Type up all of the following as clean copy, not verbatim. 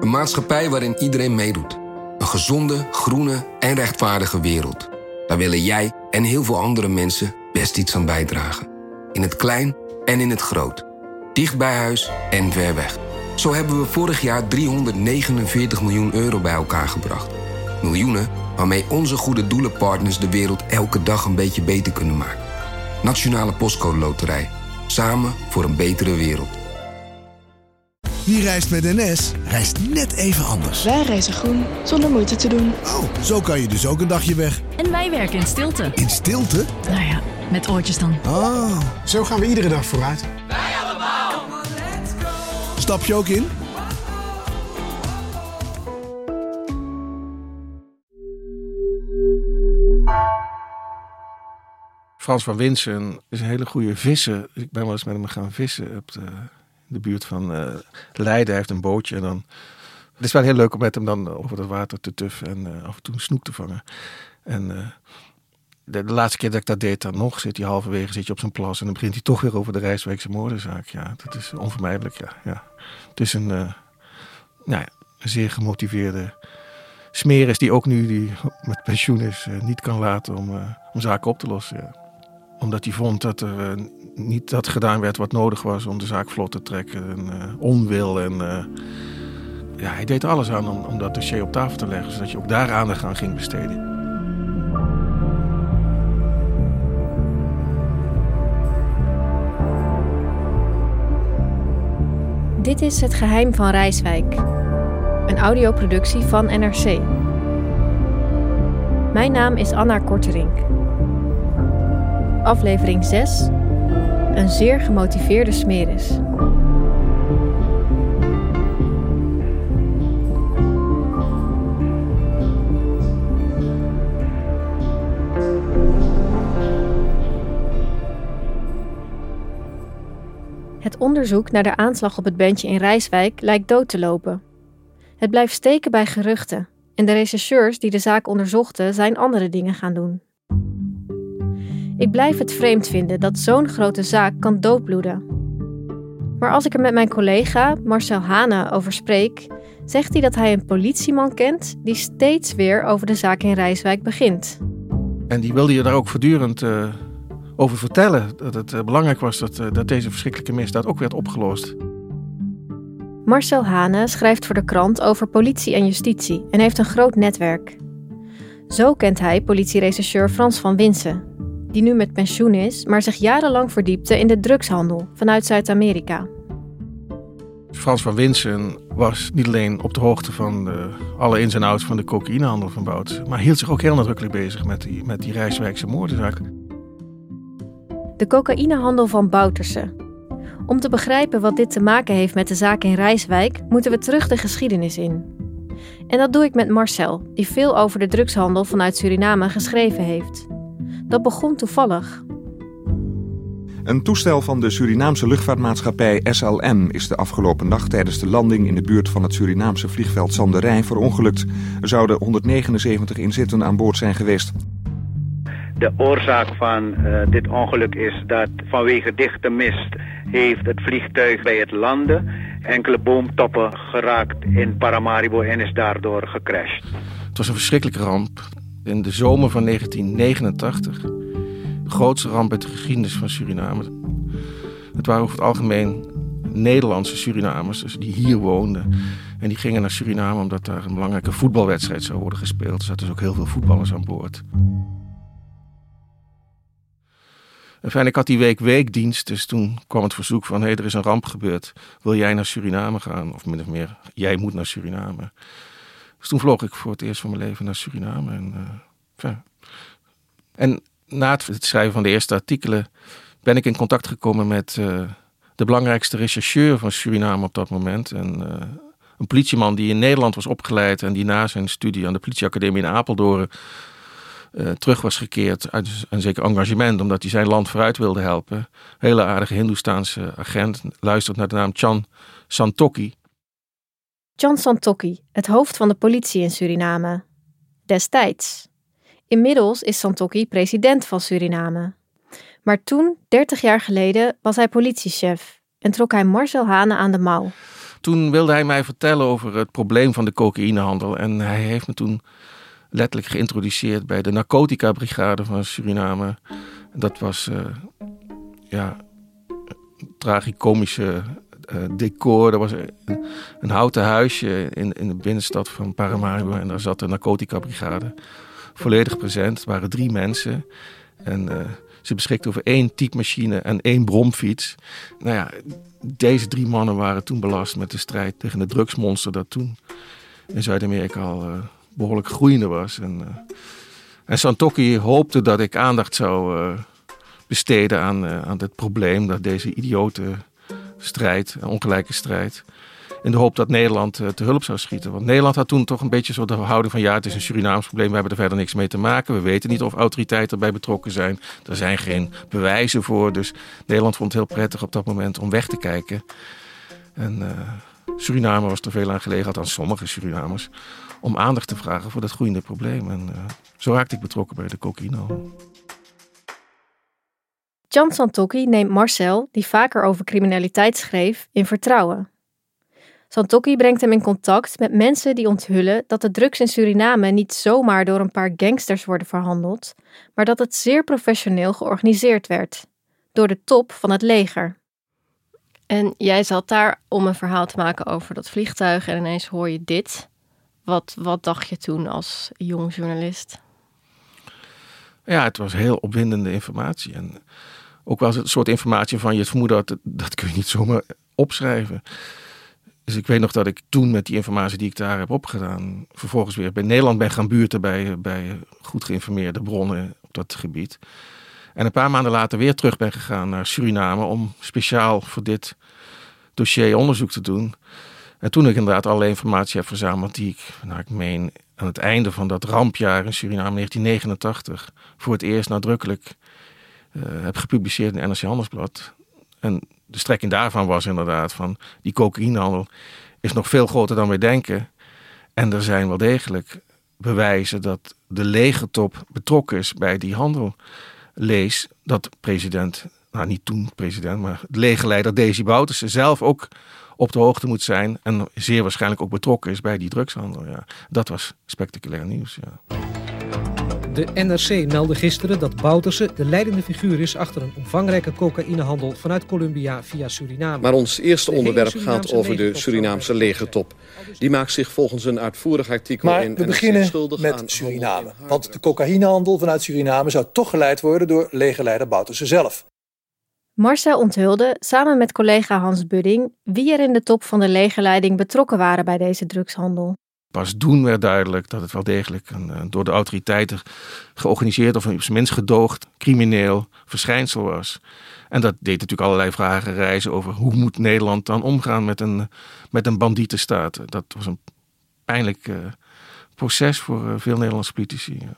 Een maatschappij waarin iedereen meedoet. Een gezonde, groene en rechtvaardige wereld. Daar willen jij en heel veel andere mensen best iets aan bijdragen. In het klein en in het groot. Dicht bij huis en ver weg. Zo hebben we vorig jaar 349 miljoen euro bij elkaar gebracht. Miljoenen waarmee onze goede doelenpartners de wereld elke dag een beetje beter kunnen maken. Nationale Postcode Loterij. Samen voor een betere wereld. Wie reist met NS, reist net even anders. Wij reizen groen, zonder moeite te doen. Oh, zo kan je dus ook een dagje weg. En wij werken in stilte. In stilte? Nou ja, met oortjes dan. Oh. Zo gaan we iedere dag vooruit. Wij allemaal. Stap je ook in? Frans van Winsen is een hele goede visser. Ik ben wel eens met hem gaan vissen op de buurt van Leiden. Hij heeft een bootje en dan... Het is wel heel leuk om met hem dan over het water te tuffen en af en toe een snoek te vangen. En de laatste keer dat ik dat deed, dan nog zit hij halverwege zit je op zijn plas en dan begint hij toch weer over de Rijswijkse moordenzaak. Ja, dat is onvermijdelijk. Ja. Het is een zeer gemotiveerde smeris die ook nu die met pensioen is niet kan laten om zaken op te lossen. Ja. Omdat hij vond dat er niet dat gedaan werd wat nodig was om de zaak vlot te trekken. En onwil en hij deed alles aan om dat dossier op tafel te leggen, zodat je ook daar aandacht aan ging besteden. Dit is Het Geheim van Rijswijk. Een audioproductie van NRC. Mijn naam is Anna Korterink. Aflevering 6. Een zeer gemotiveerde smeris. Het onderzoek naar de aanslag op het bandje in Rijswijk lijkt dood te lopen. Het blijft steken bij geruchten en de rechercheurs die de zaak onderzochten zijn andere dingen gaan doen. Ik blijf het vreemd vinden dat zo'n grote zaak kan doodbloeden. Maar als ik er met mijn collega Marcel Hane over spreek, zegt hij dat hij een politieman kent die steeds weer over de zaak in Rijswijk begint. En die wilde je daar ook voortdurend over vertellen. Dat het belangrijk was dat deze verschrikkelijke misdaad ook werd opgelost. Marcel Hane schrijft voor de krant over politie en justitie en heeft een groot netwerk. Zo kent hij politierechercheur Frans van Winsen, die nu met pensioen is, maar zich jarenlang verdiepte in de drugshandel vanuit Zuid-Amerika. Frans van Winsen was niet alleen op de hoogte van alle ins en outs van de cocaïnehandel van Bouterse, maar hield zich ook heel nadrukkelijk bezig met die Rijswijkse moordenzaak. De cocaïnehandel van Bouterse. Om te begrijpen wat dit te maken heeft met de zaak in Rijswijk, moeten we terug de geschiedenis in. En dat doe ik met Marcel, die veel over de drugshandel vanuit Suriname geschreven heeft. Dat begon toevallig. Een toestel van de Surinaamse luchtvaartmaatschappij SLM is de afgelopen nacht tijdens de landing in de buurt van het Surinaamse vliegveld Zanderij verongelukt. Er zouden 179 inzittenden aan boord zijn geweest. De oorzaak van dit ongeluk is dat vanwege dichte mist heeft het vliegtuig bij het landen enkele boomtoppen geraakt in Paramaribo en is daardoor gecrashed. Het was een verschrikkelijke ramp. In de zomer van 1989. De grootste ramp uit de geschiedenis van Suriname. Het waren over het algemeen Nederlandse Surinamers, dus die hier woonden. En die gingen naar Suriname omdat daar een belangrijke voetbalwedstrijd zou worden gespeeld. Er zaten dus ook heel veel voetballers aan boord. En ik had die week weekdienst, dus toen kwam het verzoek van... er is een ramp gebeurd, wil jij naar Suriname gaan? Of min of meer, jij moet naar Suriname. Dus toen vloog ik voor het eerst van mijn leven naar Suriname. En na het schrijven van de eerste artikelen ben ik in contact gekomen met de belangrijkste rechercheur van Suriname op dat moment. Een politieman die in Nederland was opgeleid en die na zijn studie aan de politieacademie in Apeldoorn terug was gekeerd uit een zeker engagement, omdat hij zijn land vooruit wilde helpen. Hele aardige Hindoestaanse agent, luistert naar de naam Chan Santokhi. Chan Santokhi, het hoofd van de politie in Suriname. Destijds. Inmiddels is Santokhi president van Suriname. Maar toen, 30 jaar geleden, was hij politiechef en trok hij Marcel Hane aan de mouw. Toen wilde hij mij vertellen over het probleem van de cocaïnehandel. En hij heeft me toen letterlijk geïntroduceerd bij de narcotica-brigade van Suriname. Dat was tragicomische decor. Er was een houten huisje in de binnenstad van Paramaribo. En daar zat de narcotica-brigade volledig present. Het waren 3 mensen. En ze beschikten over 1 typemachine en 1 bromfiets. Nou ja, deze 3 mannen waren toen belast met de strijd tegen het drugsmonster dat toen in Zuid-Amerika al behoorlijk groeiende was. En Santokki hoopte dat ik aandacht zou besteden aan dit probleem, dat deze idiote strijd, ongelijke strijd, in de hoop dat Nederland te hulp zou schieten. Want Nederland had toen toch een beetje zo de houding van ja, het is een Surinaams probleem, we hebben er verder niks mee te maken. We weten niet of autoriteiten erbij betrokken zijn. Er zijn geen bewijzen voor. Dus Nederland vond het heel prettig op dat moment om weg te kijken. En Suriname was er veel aan gelegen, althans sommige Surinamers, om aandacht te vragen voor dat groeiende probleem. En zo raakte ik betrokken bij de cocaïnehandel. Chan Santokki neemt Marcel, die vaker over criminaliteit schreef, in vertrouwen. Santokki brengt hem in contact met mensen die onthullen dat de drugs in Suriname niet zomaar door een paar gangsters worden verhandeld, maar dat het zeer professioneel georganiseerd werd, door de top van het leger. En jij zat daar om een verhaal te maken over dat vliegtuig en ineens hoor je dit. Wat dacht je toen als jong journalist? Ja, het was heel opwindende informatie. En ook wel een soort informatie van je het vermoeden dat kun je niet zomaar opschrijven. Dus ik weet nog dat ik toen met die informatie die ik daar heb opgedaan, vervolgens weer bij Nederland ben gaan buurten bij goed geïnformeerde bronnen op dat gebied. En een paar maanden later weer terug ben gegaan naar Suriname om speciaal voor dit dossier onderzoek te doen. En toen ik inderdaad alle informatie heb verzameld die ik meen aan het einde van dat rampjaar in Suriname 1989 voor het eerst nadrukkelijk heb gepubliceerd in het NRC Handelsblad. En de strekking daarvan was inderdaad van die cocaïnehandel is nog veel groter dan wij denken. En er zijn wel degelijk bewijzen dat de legertop betrokken is bij die handel. Lees dat president, nou niet toen president, maar de legerleider Desi Bouterse zelf ook op de hoogte moet zijn en zeer waarschijnlijk ook betrokken is bij die drugshandel. Ja. Dat was spectaculair nieuws. Ja. De NRC meldde gisteren dat Bouterse de leidende figuur is achter een omvangrijke cocaïnehandel vanuit Colombia via Suriname. Maar ons eerste onderwerp gaat over de Surinaamse legertop. Die maakt zich volgens een uitvoerig artikel in NRC schuldig aan... Maar we beginnen met Suriname. Want de cocaïnehandel vanuit Suriname zou toch geleid worden door legerleider Bouterse zelf. Marcel onthulde, samen met collega Hans Budding, wie er in de top van de legerleiding betrokken waren bij deze drugshandel. Pas toen werd duidelijk dat het wel degelijk een door de autoriteiten georganiseerd of op zijn minst gedoogd crimineel verschijnsel was. En dat deed natuurlijk allerlei vragen reizen over hoe moet Nederland dan omgaan met een bandietenstaat. Dat was een pijnlijk proces voor veel Nederlandse politici. Ja.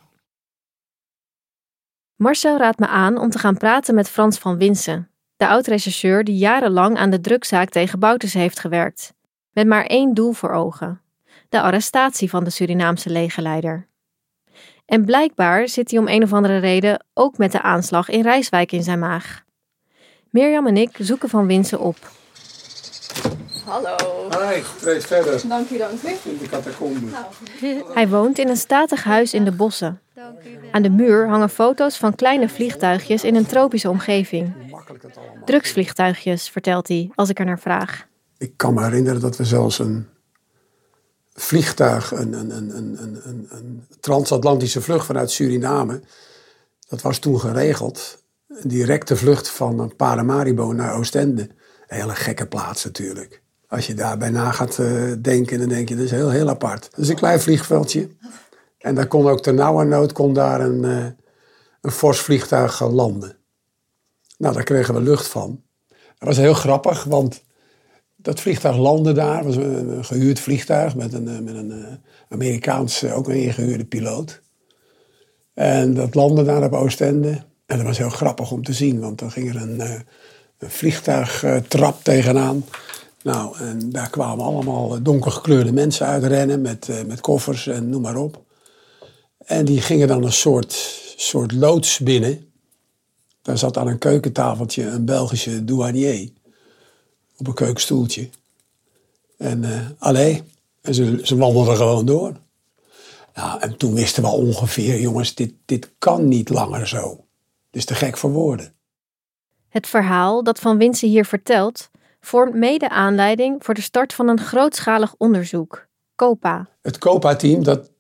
Marcel raadt me aan om te gaan praten met Frans van Winsen, de oud-rechercheur die jarenlang aan de drugszaak tegen Bouterse heeft gewerkt. Met maar 1 doel voor ogen: de arrestatie van de Surinaamse legerleider. En blijkbaar zit hij om een of andere reden ook met de aanslag in Rijswijk in zijn maag. Mirjam en ik zoeken Van Winsen op. Hallo. Hi, treed verder. Dank u. In de catacombe. Hij woont in een statig huis in de bossen. Aan de muur hangen foto's van kleine vliegtuigjes in een tropische omgeving. Drugsvliegtuigjes, vertelt hij, als ik er naar vraag. Ik kan me herinneren dat we zelfs een vliegtuig, een transatlantische vlucht vanuit Suriname, dat was toen geregeld. Een directe vlucht van Paramaribo naar Oostende. Een hele gekke plaats natuurlijk. Als je daarbij na gaat denken, dan denk je, dat is heel apart. Dat is een klein vliegveldje. En daar kon ook ternauwernood een fors vliegtuig landen. Nou, daar kregen we lucht van. Dat was heel grappig, want dat vliegtuig landde daar. Het was een gehuurd vliegtuig met een Amerikaans, ook een ingehuurde piloot. En dat landde daar op Oostende. En dat was heel grappig om te zien, want dan ging er een vliegtuigtrap tegenaan. Nou, en daar kwamen allemaal donkergekleurde mensen uitrennen met koffers en noem maar op. En die gingen dan een soort loods binnen. Daar zat aan een keukentafeltje een Belgische douanier op een keukenstoeltje. En en ze wandelden gewoon door. Nou, en toen wisten we ongeveer, jongens, dit kan niet langer zo. Dit is te gek voor woorden. Het verhaal dat Van Winsen hier vertelt vormt mede aanleiding voor de start van een grootschalig onderzoek, COPA. Het COPA-team,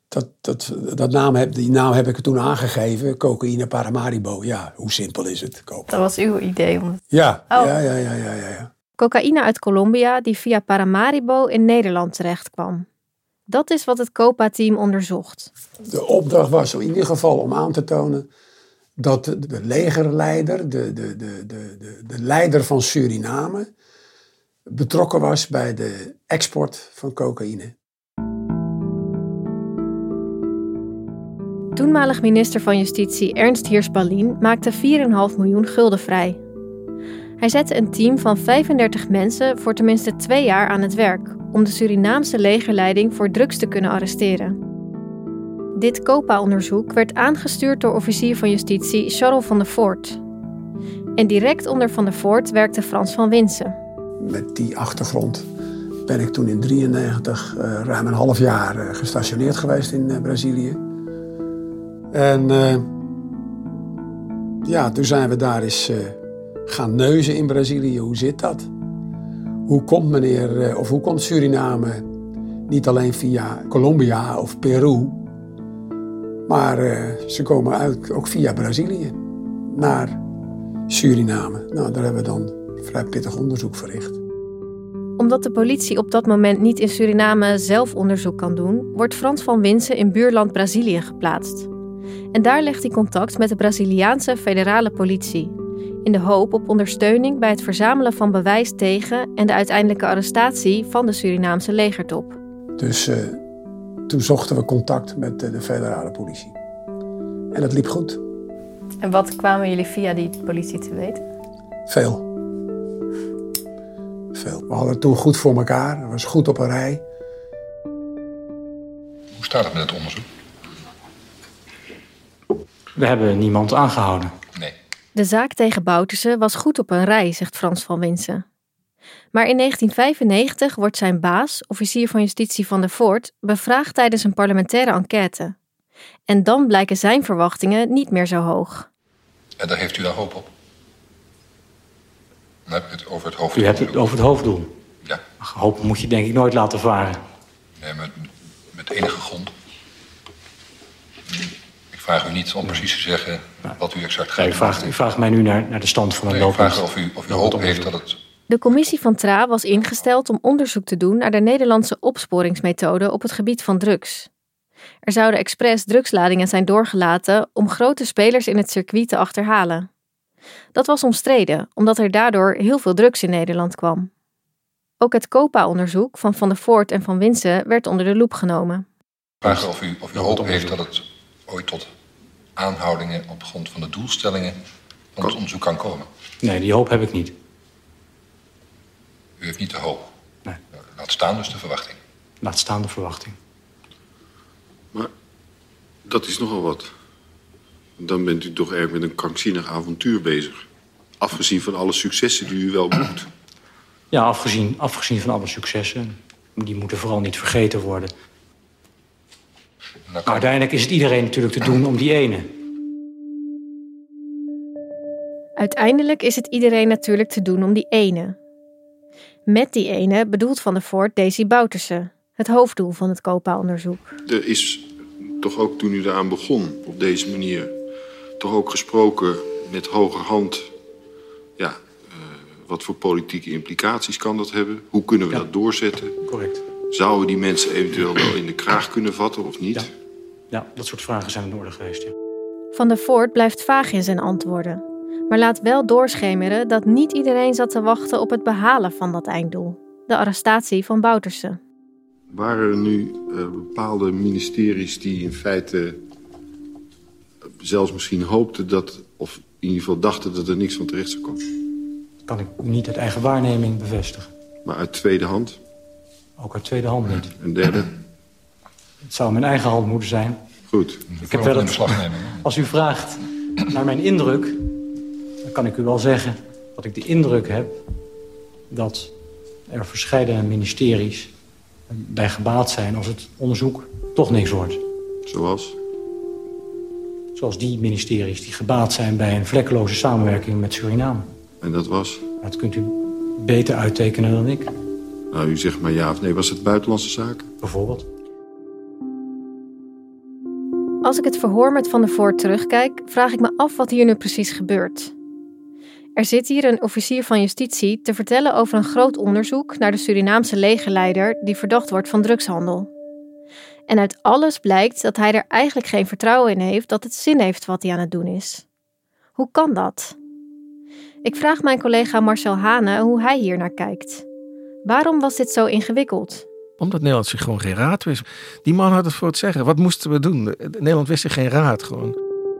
die naam heb ik toen aangegeven, cocaïne Paramaribo. Ja, hoe simpel is het, COPA? Dat was uw idee? Ja. Cocaïne uit Colombia die via Paramaribo in Nederland terechtkwam. Dat is wat het COPA-team onderzocht. De opdracht was in ieder geval om aan te tonen dat de legerleider, de leider van Suriname, betrokken was bij de export van cocaïne. Toenmalig minister van Justitie Ernst Heers-Ballien maakte 4,5 miljoen gulden vrij. Hij zette een team van 35 mensen voor tenminste 2 jaar aan het werk om de Surinaamse legerleiding voor drugs te kunnen arresteren. Dit COPA-onderzoek werd aangestuurd door officier van Justitie Charles van der Voort. En direct onder Van der Voort werkte Frans van Winsen. Met die achtergrond ben ik toen in 1993 ruim een half jaar gestationeerd geweest in Brazilië. En toen zijn we daar eens gaan neuzen in Brazilië. Hoe zit dat? Hoe komt Suriname niet alleen via Colombia of Peru, maar ze komen uit ook via Brazilië naar Suriname. Nou, daar hebben we dan vrij pittig onderzoek verricht. Omdat de politie op dat moment niet in Suriname zelf onderzoek kan doen, wordt Frans van Winsen in buurland Brazilië geplaatst. En daar legt hij contact met de Braziliaanse federale politie, in de hoop op ondersteuning bij het verzamelen van bewijs tegen en de uiteindelijke arrestatie van de Surinaamse legertop. Dus toen zochten we contact met de federale politie. En dat liep goed. En wat kwamen jullie via die politie te weten? Veel. We hadden het toen goed voor elkaar. Het was goed op een rij. Hoe staat het met het onderzoek? We hebben niemand aangehouden. Nee. De zaak tegen Bouterse was goed op een rij, zegt Frans van Winsen. Maar in 1995 wordt zijn baas, officier van Justitie Van der Voort, bevraagd tijdens een parlementaire enquête. En dan blijken zijn verwachtingen niet meer zo hoog. En daar heeft u daar hoop op? Dan heb ik het over het hoofddoel. U hebt het over het hoofddoel? Ja. Hoop moet je denk ik nooit laten varen. Nee, met enige grond. Ik vraag u niet om precies te zeggen wat u exact gaat doen. U vraagt mij nu naar de stand van het lopend. Ik vraag of u hoop heeft dat het... De commissie van Tra was ingesteld om onderzoek te doen naar de Nederlandse opsporingsmethode op het gebied van drugs. Er zouden expres drugsladingen zijn doorgelaten om grote spelers in het circuit te achterhalen. Dat was omstreden, omdat er daardoor heel veel drugs in Nederland kwam. Ook het COPA-onderzoek van Van der Voort en Van Winsen werd onder de loep genomen. Ik vraag of u hoop heeft dat het ooit tot aanhoudingen op grond van de doelstellingen van het onderzoek kan komen. Nee, die hoop heb ik niet. U heeft niet de hoop? Nee. Laat staan dus de verwachting. Laat staan de verwachting. Maar dat is nogal wat. Dan bent u toch erg met een krankzinnig avontuur bezig. Afgezien van alle successen die u wel boekt. Ja, afgezien van alle successen. Die moeten vooral niet vergeten worden. Maar uiteindelijk is het iedereen natuurlijk te doen om die ene. Uiteindelijk is het iedereen natuurlijk te doen om die ene. Met die ene bedoelt Van der Voort Daisy Bouterse, het hoofddoel van het COPA-onderzoek. Er is toch ook toen u eraan begon, op deze manier, toch ook gesproken met hogerhand. Ja, wat voor politieke implicaties kan dat hebben? Hoe kunnen we dat doorzetten? Correct. Zouden we die mensen eventueel wel in de kraag kunnen vatten of niet? Ja, dat soort vragen zijn in orde geweest, ja. Van der Voort blijft vaag in zijn antwoorden, maar laat wel doorschemeren dat niet iedereen zat te wachten op het behalen van dat einddoel, de arrestatie van Bouterse. Waren er nu bepaalde ministeries die in feite zelfs misschien hoopten dat, of in ieder geval dachten dat er niks van terecht zou komen? Kan ik niet uit eigen waarneming bevestigen. Maar uit tweede hand? Ook uit tweede hand niet. Een derde? Het zou mijn eigen hand moeten zijn. Goed. Ik heb wel als u vraagt naar mijn indruk, dan kan ik u wel zeggen dat ik de indruk heb dat er verschillende ministeries bij gebaat zijn als het onderzoek toch niks wordt. Zoals? Zoals die ministeries die gebaat zijn bij een vlekkeloze samenwerking met Suriname. En dat was? Dat kunt u beter uittekenen dan ik. Nou, u zegt maar ja of nee. Was het buitenlandse zaken? Bijvoorbeeld. Als ik het verhoor met Van der Voort terugkijk, vraag ik me af wat hier nu precies gebeurt. Er zit hier een officier van justitie te vertellen over een groot onderzoek naar de Surinaamse legerleider die verdacht wordt van drugshandel. En uit alles blijkt dat hij er eigenlijk geen vertrouwen in heeft dat het zin heeft wat hij aan het doen is. Hoe kan dat? Ik vraag mijn collega Marcel Hane hoe hij hier naar kijkt. Waarom was dit zo ingewikkeld? Omdat Nederland zich gewoon geen raad wist. Die man had het voor het zeggen. Wat moesten we doen? Nederland wist zich geen raad gewoon.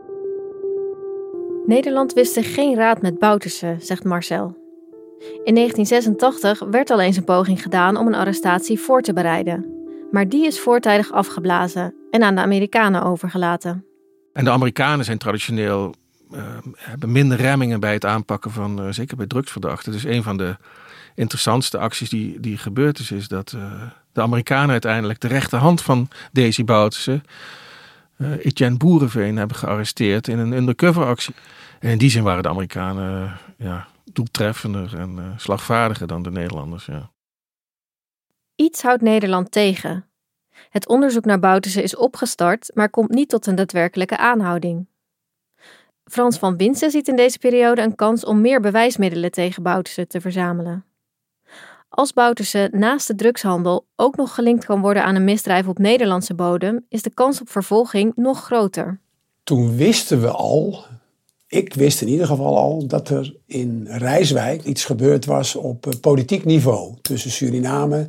Nederland wist zich geen raad met Bouterse, zegt Marcel. In 1986 werd al eens een poging gedaan om een arrestatie voor te bereiden. Maar die is voortijdig afgeblazen en aan de Amerikanen overgelaten. En de Amerikanen zijn traditioneel hebben minder remmingen bij het aanpakken van, zeker bij drugsverdachten. Dus een van de interessantste acties die gebeurd is dat de Amerikanen uiteindelijk de rechterhand van Desi Bouterse, Etienne Boerenveen, hebben gearresteerd in een undercover actie. En in die zin waren de Amerikanen doeltreffender en slagvaardiger dan de Nederlanders. Ja. Iets houdt Nederland tegen. Het onderzoek naar Bouterse is opgestart, maar komt niet tot een daadwerkelijke aanhouding. Frans van Winsen ziet in deze periode een kans om meer bewijsmiddelen tegen Bouterse te verzamelen. Als Bouterse naast de drugshandel ook nog gelinkt kan worden aan een misdrijf op Nederlandse bodem, is de kans op vervolging nog groter. Toen wisten we al, ik wist in ieder geval al, dat er in Rijswijk iets gebeurd was op politiek niveau. Tussen Suriname,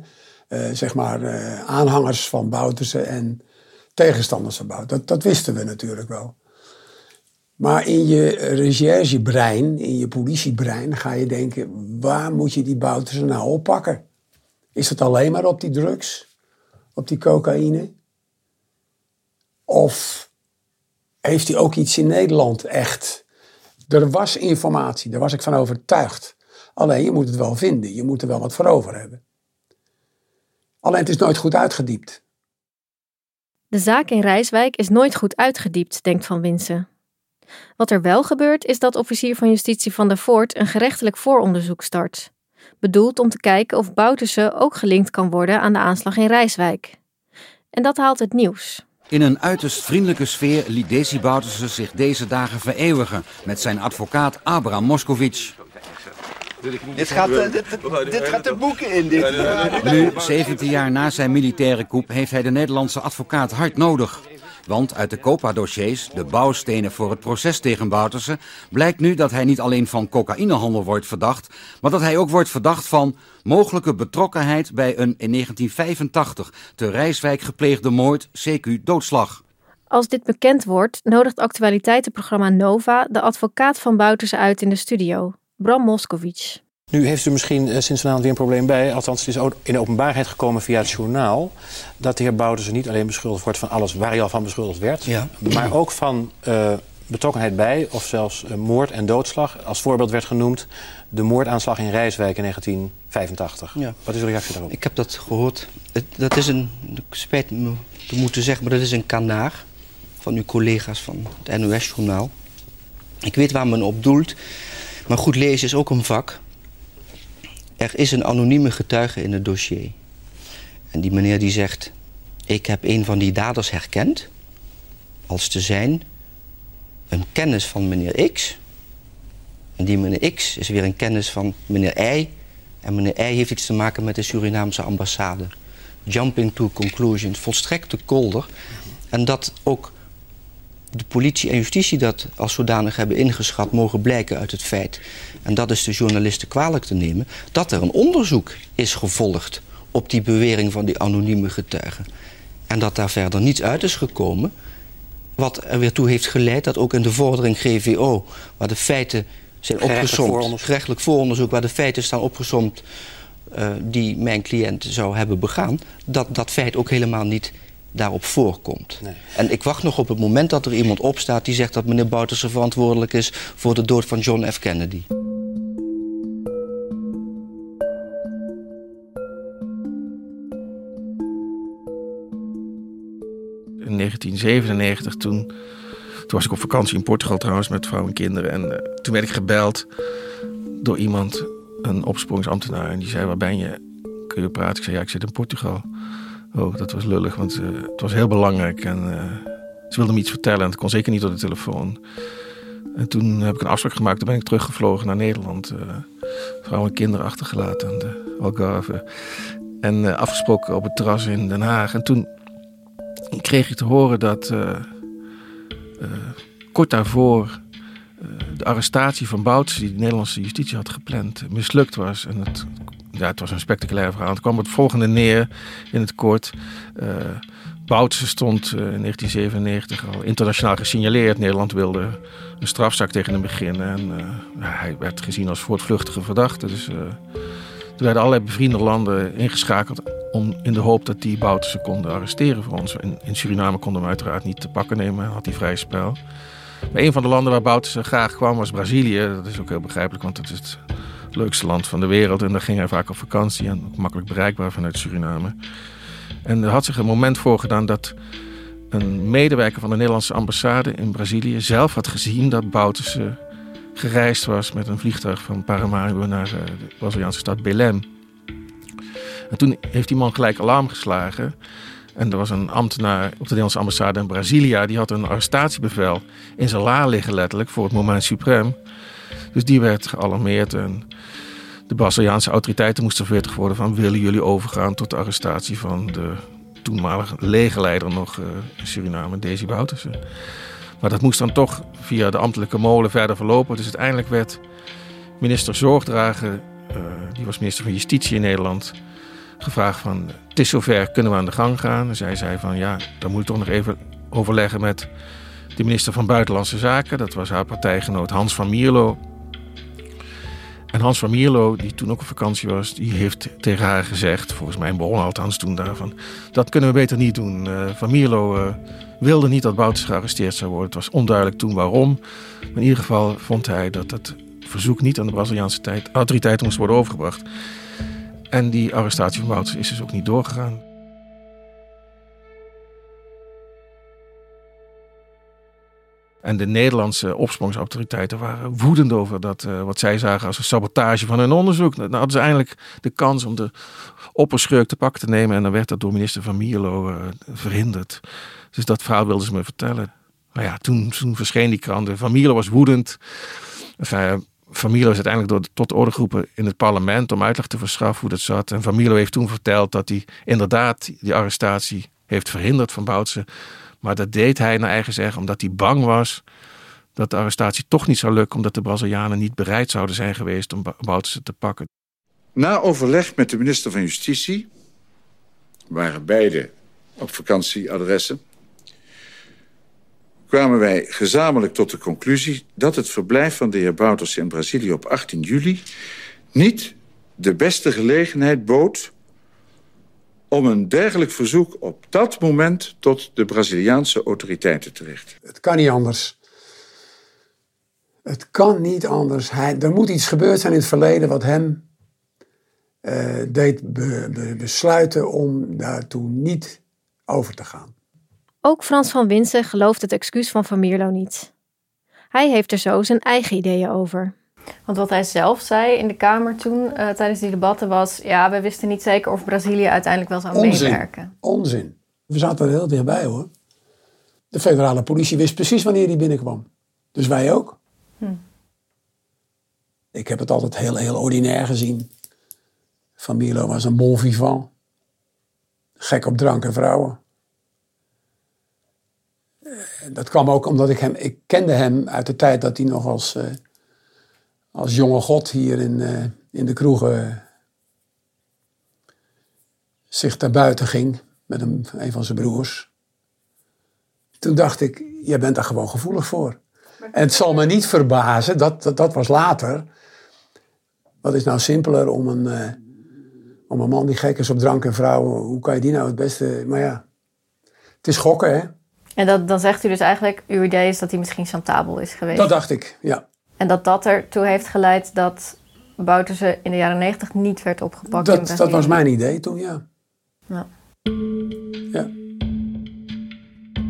aanhangers van Bouterse en tegenstanders van Bouterse. Dat wisten we natuurlijk wel. Maar in je recherchebrein, in je politiebrein, ga je denken, waar moet je die Bouterse nou oppakken? Is het alleen maar op die drugs? Op die cocaïne? Of heeft hij ook iets in Nederland echt? Er was informatie, daar was ik van overtuigd. Alleen je moet het wel vinden, je moet er wel wat voor over hebben. Alleen het is nooit goed uitgediept. De zaak in Rijswijk is nooit goed uitgediept, denkt Van Winsen. Wat er wel gebeurt is dat officier van justitie Van der Voort een gerechtelijk vooronderzoek start. Bedoeld om te kijken of Bouterse ook gelinkt kan worden aan de aanslag in Rijswijk. En dat haalt het nieuws. In een uiterst vriendelijke sfeer liet Desi Bouterse zich deze dagen vereeuwigen met zijn advocaat Abraham Moscovic. Dit gaat de boeken in. Nu, 17 jaar na zijn militaire coup, heeft hij de Nederlandse advocaat hard nodig. Want uit de COPA-dossiers, de bouwstenen voor het proces tegen Bouterse, blijkt nu dat hij niet alleen van cocaïnehandel wordt verdacht, maar dat hij ook wordt verdacht van mogelijke betrokkenheid bij een in 1985 te Rijswijk gepleegde moord, CQ doodslag. Als dit bekend wordt, nodigt actualiteitenprogramma Nova de advocaat van Bouterse uit in de studio, Bram Moscovic. Nu heeft u misschien sinds vanavond weer een probleem bij, althans het is ook in de openbaarheid gekomen via het journaal, dat de heer Bouterse niet alleen beschuldigd wordt van alles waar hij al van beschuldigd werd, maar ook van betrokkenheid bij, of zelfs moord en doodslag. Als voorbeeld werd genoemd de moordaanslag in Rijswijk in 1985. Ja. Wat is uw reactie daarop? Ik heb dat gehoord. Dat is een, ik spijt me te moeten zeggen, maar dat is een kanaar van uw collega's van het NOS-journaal. Ik weet waar men op doelt, maar goed lezen is ook een vak. Er is een anonieme getuige in het dossier. En die meneer die zegt, ik heb een van die daders herkend als te zijn een kennis van meneer X. En die meneer X is weer een kennis van meneer Y. En meneer Y heeft iets te maken met de Surinaamse ambassade. Jumping to conclusions, volstrekte kolder. En dat ook de politie en justitie dat als zodanig hebben ingeschat, mogen blijken uit het feit, en dat is de journalisten kwalijk te nemen, dat er een onderzoek is gevolgd op die bewering van die anonieme getuigen. En dat daar verder niets uit is gekomen, wat er weer toe heeft geleid dat ook in de vordering GVO, waar de feiten zijn opgesomd, gerechtelijk vooronderzoek, waar de feiten staan opgesomd die mijn cliënt zou hebben begaan, dat dat feit ook helemaal niet daarop voorkomt. Nee. En ik wacht nog op het moment dat er iemand opstaat die zegt dat meneer Bouterse verantwoordelijk is voor de dood van John F. Kennedy. in 1997, toen was ik op vakantie in Portugal trouwens met vrouw en kinderen. En toen werd ik gebeld door iemand, een opsporingsambtenaar. En die zei, waar ben je? Kun je praten? Ik zei, ja, ik zit in Portugal. Oh, dat was lullig, want het was heel belangrijk. En ze wilde me iets vertellen en het kon zeker niet door de telefoon. En toen heb ik een afspraak gemaakt. Toen ben ik teruggevlogen naar Nederland. Vrouw en kinderen achtergelaten aan de Algarve. En afgesproken op het terras in Den Haag. En toen kreeg ik te horen dat kort daarvoor de arrestatie van Bouterse, die de Nederlandse justitie had gepland, mislukt was. En het was een spectaculair verhaal. Het kwam het volgende neer in het kort. Bouterse stond in 1997 al internationaal gesignaleerd. Nederland wilde een strafzaak tegen hem beginnen. En hij werd gezien als voortvluchtige verdachte. Dus er werden allerlei bevriende landen ingeschakeld in de hoop dat die Bouterse konden arresteren voor ons. In Suriname konden we hem uiteraard niet te pakken nemen. Had hij vrij spel. Maar een van de landen waar Bouterse graag kwam was Brazilië. Dat is ook heel begrijpelijk, want het is het leukste land van de wereld. En daar ging hij vaak op vakantie en ook makkelijk bereikbaar vanuit Suriname. En er had zich een moment voorgedaan dat een medewerker van de Nederlandse ambassade in Brazilië zelf had gezien dat Bouterse gereisd was met een vliegtuig van Paramaribo naar de Braziliaanse stad Belém. En toen heeft die man gelijk alarm geslagen. En er was een ambtenaar op de Nederlandse ambassade in Brasilia, die had een arrestatiebevel in zijn la liggen letterlijk voor het moment suprême. Dus die werd gealarmeerd en de Braziliaanse autoriteiten moesten verwittigd worden van, willen jullie overgaan tot de arrestatie van de toenmalige legerleider nog in Suriname, Desi Bouterse. Maar dat moest dan toch via de ambtelijke molen verder verlopen. Dus uiteindelijk werd minister Zorgdrager, die was minister van Justitie in Nederland, gevraagd van, het is zover, kunnen we aan de gang gaan? En zij zei van, ja, dan moet ik toch nog even overleggen met de minister van Buitenlandse Zaken. Dat was haar partijgenoot Hans van Mierlo. En Hans van Mierlo, die toen ook op vakantie was, die heeft tegen haar gezegd, volgens mij een bron althans toen daarvan, dat kunnen we beter niet doen. Van Mierlo wilde niet dat Bouterse gearresteerd zou worden. Het was onduidelijk toen waarom. Maar in ieder geval vond hij dat het verzoek niet aan de Braziliaanse autoriteiten moest worden overgebracht. En die arrestatie van Bouterse is dus ook niet doorgegaan. En de Nederlandse opsporingsautoriteiten waren woedend over dat, wat zij zagen als een sabotage van hun onderzoek. Dan hadden ze eindelijk de kans om de opperschurk te pakken te nemen. En dan werd dat door minister Van Mierlo verhinderd. Dus dat verhaal wilden ze me vertellen. Maar ja, toen verscheen die krant. Van Mierlo was woedend. Van Mierlo is uiteindelijk tot de orde geroepen in het parlement om uitleg te verschaffen hoe dat zat. En Van Mierlo heeft toen verteld dat hij inderdaad die arrestatie heeft verhinderd van Bouterse. Maar dat deed hij naar eigen zeggen omdat hij bang was dat de arrestatie toch niet zou lukken, omdat de Brazilianen niet bereid zouden zijn geweest om Bouterse te pakken. Na overleg met de minister van Justitie, waren beide op vakantieadressen, kwamen wij gezamenlijk tot de conclusie dat het verblijf van de heer Bouterse in Brazilië op 18 juli niet de beste gelegenheid bood om een dergelijk verzoek op dat moment tot de Braziliaanse autoriteiten te richten. Het kan niet anders. Het kan niet anders. Er moet iets gebeurd zijn in het verleden wat hem deed besluiten om daartoe niet over te gaan. Ook Frans van Winsen gelooft het excuus van Mierlo niet. Hij heeft er zo zijn eigen ideeën over. Want wat hij zelf zei in de Kamer toen, tijdens die debatten was, ja, we wisten niet zeker of Brazilië uiteindelijk wel zou meewerken. Onzin. We zaten er heel dichtbij hoor. De federale politie wist precies wanneer hij binnenkwam. Dus wij ook. Ik heb het altijd heel ordinair gezien. Van Mierlo was een bon vivant. Gek op drank en vrouwen. Dat kwam ook omdat ik kende hem uit de tijd dat hij nog als jonge god hier in de kroegen zich daar buiten ging met een van zijn broers. Toen dacht ik, jij bent daar gewoon gevoelig voor. En het zal me niet verbazen, dat was later. Wat is nou simpeler om een man die gek is op drank en vrouwen, hoe kan je die nou het beste... Maar ja, het is gokken hè. En dan zegt u dus eigenlijk, uw idee is dat hij misschien chantabel is geweest. Dat dacht ik, ja. En dat ertoe heeft geleid dat Bouterse in de jaren 90 niet werd opgepakt in Brazilië. Dat was mijn idee toen, ja. Ja. Ja.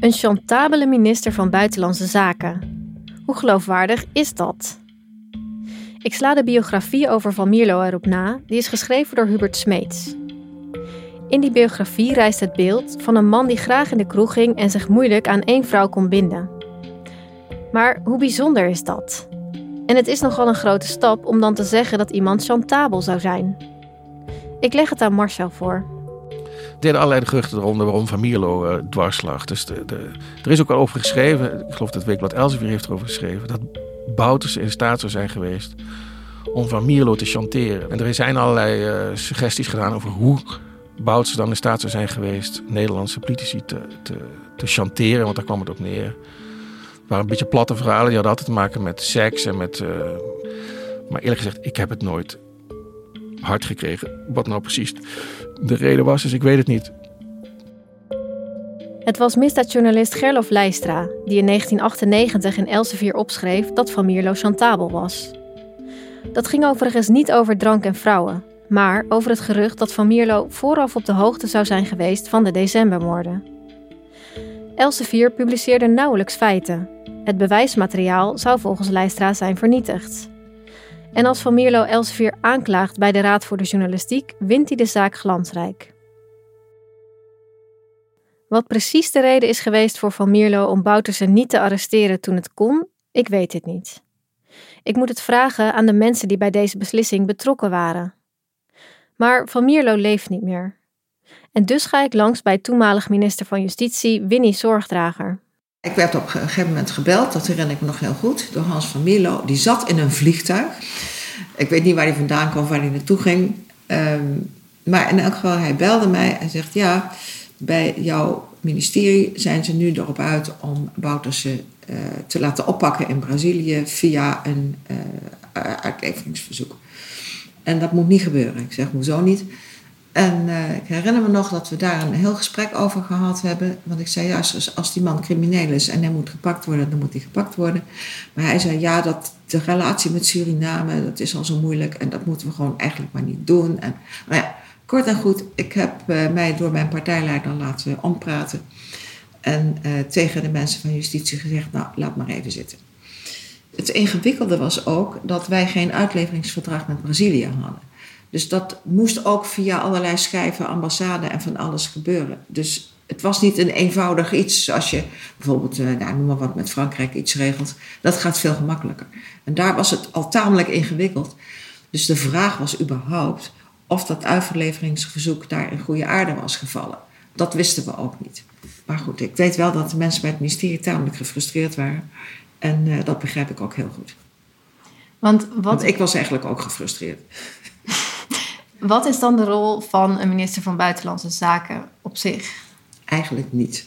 Een chantabele minister van Buitenlandse Zaken. Hoe geloofwaardig is dat? Ik sla de biografie over Van Mierlo erop na. Die is geschreven door Hubert Smeets. In die biografie rijst het beeld van een man die graag in de kroeg ging en zich moeilijk aan één vrouw kon binden. Maar hoe bijzonder is dat? En het is nogal een grote stap om dan te zeggen dat iemand chantabel zou zijn. Ik leg het aan Marcel voor. Er deden allerlei geruchten eronder waarom Van Mierlo dwars lag. Dus er is ook al over geschreven, ik geloof dat het weekblad Elsevier heeft erover geschreven, dat Bouterse in staat zou zijn geweest om Van Mierlo te chanteren. En er zijn allerlei suggesties gedaan over hoe Bouterse dan in staat zou zijn geweest Nederlandse politici te chanteren, want daar kwam het op neer. Het waren een beetje platte verhalen, die hadden altijd te maken met seks en met... maar eerlijk gezegd, ik heb het nooit hard gekregen. Wat nou precies de reden was, dus ik weet het niet. Het was misdaadjournalist Gerlof Leistra die in 1998 in Elsevier opschreef dat Van Mierlo chantabel was. Dat ging overigens niet over drank en vrouwen, maar over het gerucht dat Van Mierlo vooraf op de hoogte zou zijn geweest van de decembermoorden. Elsevier publiceerde nauwelijks feiten. Het bewijsmateriaal zou volgens Leistra zijn vernietigd. En als Van Mierlo Elsevier aanklaagt bij de Raad voor de Journalistiek, wint hij de zaak glansrijk. Wat precies de reden is geweest voor Van Mierlo om Bouterse niet te arresteren toen het kon, ik weet het niet. Ik moet het vragen aan de mensen die bij deze beslissing betrokken waren. Maar Van Mierlo leeft niet meer. En dus ga ik langs bij toenmalig minister van Justitie Winnie Zorgdrager. Ik werd op een gegeven moment gebeld, dat herinner ik me nog heel goed, door Hans van Mierlo. Die zat in een vliegtuig. Ik weet niet waar hij vandaan kwam, waar hij naartoe ging. Maar in elk geval, hij belde mij en zegt... ja, bij jouw ministerie zijn ze nu erop uit om Bouterse te laten oppakken in Brazilië via een uitleveringsverzoek. En dat moet niet gebeuren. Ik zeg, hoezo niet? En ik herinner me nog dat we daar een heel gesprek over gehad hebben. Want ik zei, ja, als die man crimineel is en hij moet gepakt worden, dan moet hij gepakt worden. Maar hij zei, ja, dat de relatie met Suriname, dat is al zo moeilijk. En dat moeten we gewoon eigenlijk maar niet doen. En, nou ja, kort en goed, ik heb mij door mijn partijleider laten ompraten. En tegen de mensen van justitie gezegd, nou, laat maar even zitten. Het ingewikkelde was ook dat wij geen uitleveringsverdrag met Brazilië hadden. Dus dat moest ook via allerlei schijven, ambassade en van alles gebeuren. Dus het was niet een eenvoudig iets zoals je bijvoorbeeld, noem maar wat, met Frankrijk iets regelt. Dat gaat veel gemakkelijker. En daar was het al tamelijk ingewikkeld. Dus de vraag was überhaupt of dat uitleveringsverzoek daar in goede aarde was gevallen. Dat wisten we ook niet. Maar goed, ik weet wel dat de mensen bij het ministerie tamelijk gefrustreerd waren. En dat begrijp ik ook heel goed. Want ik was eigenlijk ook gefrustreerd. Wat is dan de rol van een minister van Buitenlandse Zaken op zich? Eigenlijk niet.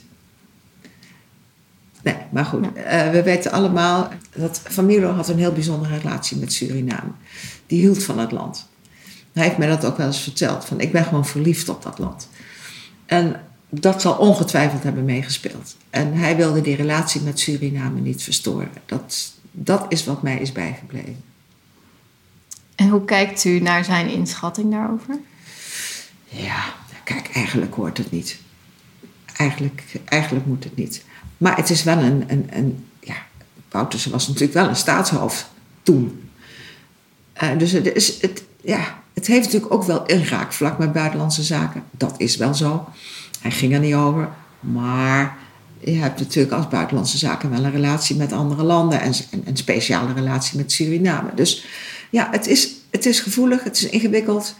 Nee, maar goed. We weten allemaal dat Van Mierlo had een heel bijzondere relatie met Suriname. Die hield van het land. Hij heeft mij dat ook wel eens verteld. Van, ik ben gewoon verliefd op dat land. En dat zal ongetwijfeld hebben meegespeeld. En hij wilde die relatie met Suriname niet verstoren. Dat is wat mij is bijgebleven. En hoe kijkt u naar zijn inschatting daarover? Ja, kijk, eigenlijk hoort het niet. Eigenlijk moet het niet. Maar het is wel ja, Bouterse was natuurlijk wel een staatshoofd toen. Dus het heeft natuurlijk ook wel inraakvlak met buitenlandse zaken. Dat is wel zo. Hij ging er niet over. Maar je hebt natuurlijk als buitenlandse zaken wel een relatie met andere landen. En een speciale relatie met Suriname. Dus ja, het is gevoelig, het is ingewikkeld.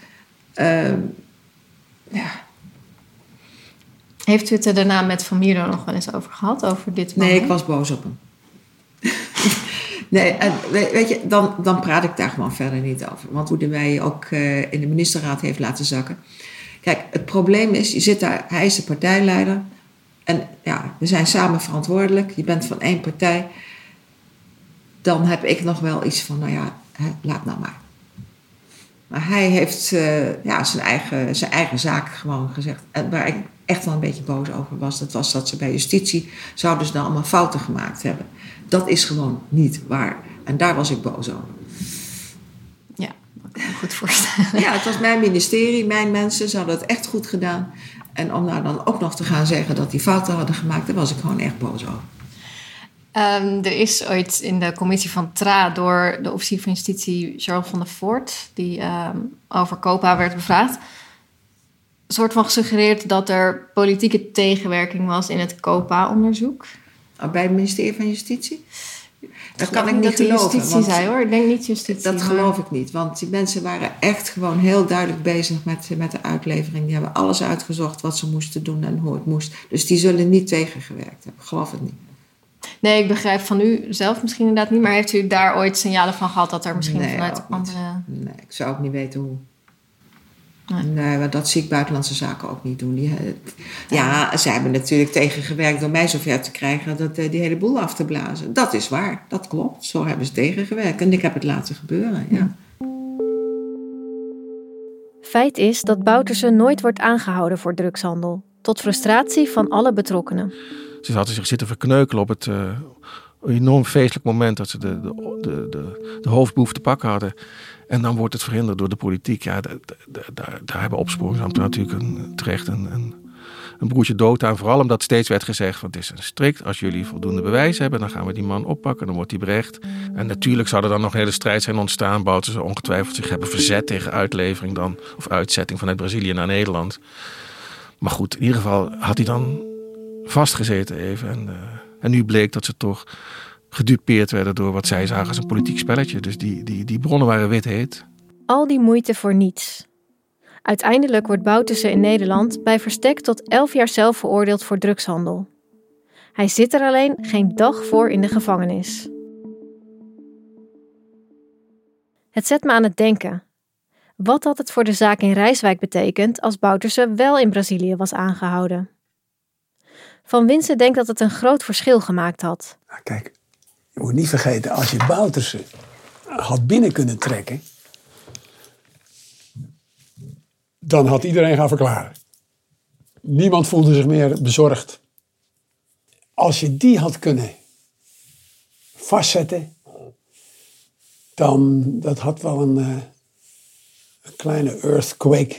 Ja. Heeft u het er daarna met Van Mierlo nog wel eens over gehad, over dit moment? Nee, ik was boos op hem. Nee, en weet je, dan praat ik daar gewoon verder niet over. Want hoe hij mij ook in de ministerraad heeft laten zakken. Kijk, het probleem is, je zit daar, hij is de partijleider. En ja, we zijn samen verantwoordelijk. Je bent van één partij. Dan heb ik nog wel iets van, nou ja, laat nou maar. Maar hij heeft zijn eigen zaak gewoon gezegd. En waar ik echt wel een beetje boos over was, dat was dat ze bij justitie zouden ze dan allemaal fouten gemaakt hebben. Dat is gewoon niet waar. En daar was ik boos over. Ja, dat kan ik me goed voorstellen. Ja, het was mijn ministerie, mijn mensen, ze hadden het echt goed gedaan. En om nou dan ook nog te gaan zeggen dat die fouten hadden gemaakt, daar was ik gewoon echt boos over. Er is ooit in de commissie van TRA door de officier van justitie Charles van der Voort, die over COPA werd bevraagd, een soort van gesuggereerd dat er politieke tegenwerking was in het COPA-onderzoek. Bij het ministerie van Justitie? Dat kan ik niet niet geloven. Justitie zei hoor, ik denk niet justitie. Dat geloof ik niet, want die mensen waren echt gewoon heel duidelijk bezig met de uitlevering. Die hebben alles uitgezocht wat ze moesten doen en hoe het moest. Dus die zullen niet tegengewerkt hebben, ik geloof het niet. Nee, ik begrijp van u zelf misschien inderdaad niet, maar heeft u daar ooit signalen van gehad dat er misschien vanuit andere... Nee, ik zou ook niet weten hoe. Nee, maar dat zie ik buitenlandse zaken ook niet doen. Ze hebben natuurlijk tegengewerkt door mij zover te krijgen dat die hele boel af te blazen. Dat is waar, dat klopt. Zo hebben ze tegengewerkt en ik heb het laten gebeuren, ja. Feit is dat Bouterse nooit wordt aangehouden voor drugshandel. Tot frustratie van alle betrokkenen. Ze hadden zich zitten verkneukelen op het enorm feestelijk moment dat ze de hoofdboef te pakken hadden. En dan wordt het verhinderd door de politiek. Ja, daar hebben opsporingsambtenaren natuurlijk terecht een broertje dood aan. Vooral omdat steeds werd gezegd van het is een strikt. Als jullie voldoende bewijs hebben, dan gaan we die man oppakken. Dan wordt hij berecht. En natuurlijk zou er dan nog een hele strijd zijn ontstaan. Bouterse ongetwijfeld zich hebben verzet tegen uitlevering dan. Of uitzetting vanuit Brazilië naar Nederland. Maar goed, in ieder geval had hij dan vastgezeten even. En nu bleek dat ze toch gedupeerd werden door wat zij zagen als een politiek spelletje. Dus die bronnen waren wit heet. Al die moeite voor niets. Uiteindelijk wordt Bouterse in Nederland bij verstek tot 11 jaar cel veroordeeld voor drugshandel. Hij zit er alleen geen dag voor in de gevangenis. Het zet me aan het denken. Wat had het voor de zaak in Rijswijk betekend als Bouterse wel in Brazilië was aangehouden? Van Winsen denkt dat het een groot verschil gemaakt had. Kijk, je moet niet vergeten, als je Bouterse had binnen kunnen trekken, dan had iedereen gaan verklaren. Niemand voelde zich meer bezorgd. Als je die had kunnen vastzetten, dan dat had wel een kleine earthquake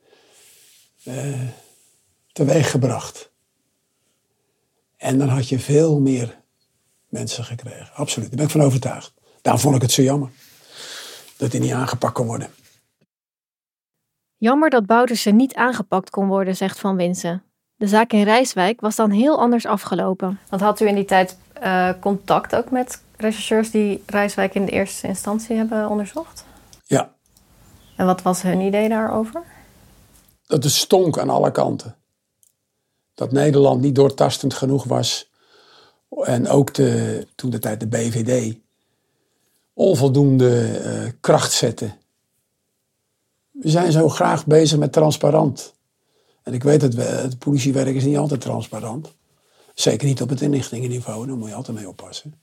teweeggebracht. En dan had je veel meer mensen gekregen. Absoluut, daar ben ik van overtuigd. Daarom vond ik het zo jammer dat hij niet aangepakt kon worden. Jammer dat Bouterse niet aangepakt kon worden, zegt Van Winsen. De zaak in Rijswijk was dan heel anders afgelopen. Want had u in die tijd contact ook met rechercheurs die Rijswijk in de eerste instantie hebben onderzocht? Ja. En wat was hun idee daarover? Dat het stonk aan alle kanten. Dat Nederland niet doortastend genoeg was. En ook toen de tijd de BVD onvoldoende kracht zette. We zijn zo graag bezig met transparant. En ik weet dat het politiewerk is niet altijd transparant. Zeker niet op het inlichtingenniveau, daar moet je altijd mee oppassen.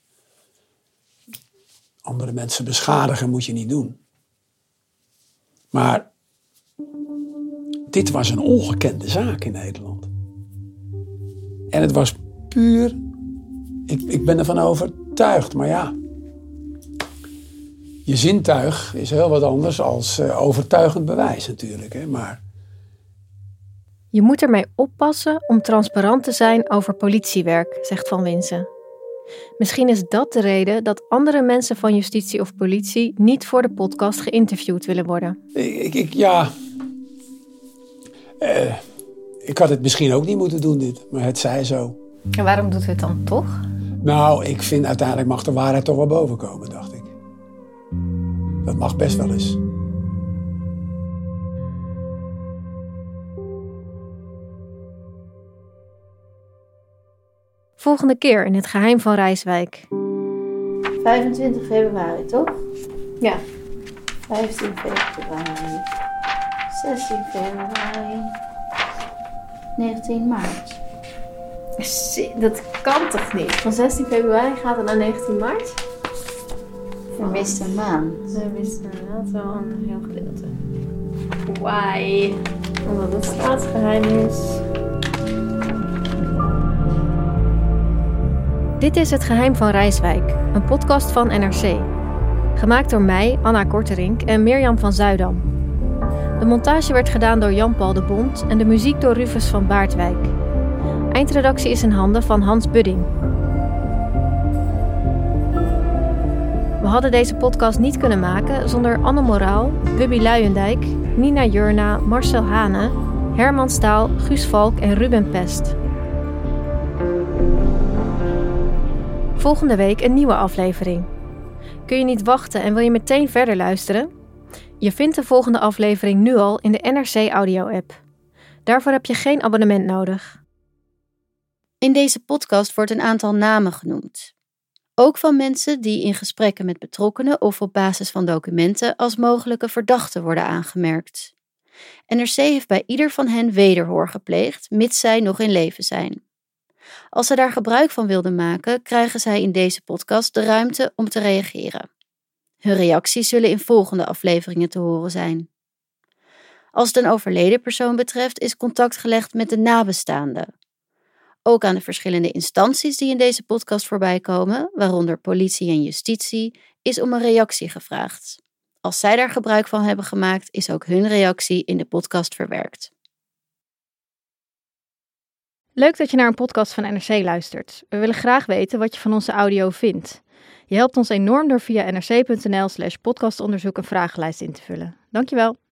Andere mensen beschadigen moet je niet doen. Maar dit was een ongekende zaak in Nederland. En het was puur, ik ben ervan overtuigd, maar ja. Je zintuig is heel wat anders als overtuigend bewijs natuurlijk. Hè? Maar je moet ermee oppassen om transparant te zijn over politiewerk, zegt Van Winsen. Misschien is dat de reden dat andere mensen van justitie of politie niet voor de podcast geïnterviewd willen worden. Ik had het misschien ook niet moeten doen dit, maar het zij zo. En waarom doet u het dan toch? Nou, ik vind uiteindelijk mag de waarheid toch wel boven komen, dacht ik. Dat mag best wel eens. Volgende keer in Het Geheim van Rijswijk. 25 februari, toch? Ja. 15 februari. 16 februari. 19 maart. Dat kan toch niet? Van 16 februari gaat het naar 19 maart? Vermiste maan. Vermiste maan, wel een heel gedeelte. Why? Omdat het staatsgeheim is. Dit is Het Geheim van Rijswijk, een podcast van NRC. Gemaakt door mij, Anna Korterink en Mirjam van Zuidam. De montage werd gedaan door Jan-Paul de Bond en de muziek door Rufus van Baardwijk. Eindredactie is in handen van Hans Budding. We hadden deze podcast niet kunnen maken zonder Anne Moraal, Bubby Luijendijk, Nina Jurna, Marcel Hane, Herman Staal, Guus Valk en Ruben Pest. Volgende week een nieuwe aflevering. Kun je niet wachten en wil je meteen verder luisteren? Je vindt de volgende aflevering nu al in de NRC Audio-app. Daarvoor heb je geen abonnement nodig. In deze podcast wordt een aantal namen genoemd. Ook van mensen die in gesprekken met betrokkenen of op basis van documenten als mogelijke verdachten worden aangemerkt. NRC heeft bij ieder van hen wederhoor gepleegd, mits zij nog in leven zijn. Als ze daar gebruik van wilden maken, krijgen zij in deze podcast de ruimte om te reageren. Hun reacties zullen in volgende afleveringen te horen zijn. Als het een overleden persoon betreft, is contact gelegd met de nabestaanden. Ook aan de verschillende instanties die in deze podcast voorbij komen, waaronder politie en justitie, is om een reactie gevraagd. Als zij daar gebruik van hebben gemaakt, is ook hun reactie in de podcast verwerkt. Leuk dat je naar een podcast van NRC luistert. We willen graag weten wat je van onze audio vindt. Je helpt ons enorm door via nrc.nl/podcastonderzoek een vragenlijst in te vullen. Dankjewel.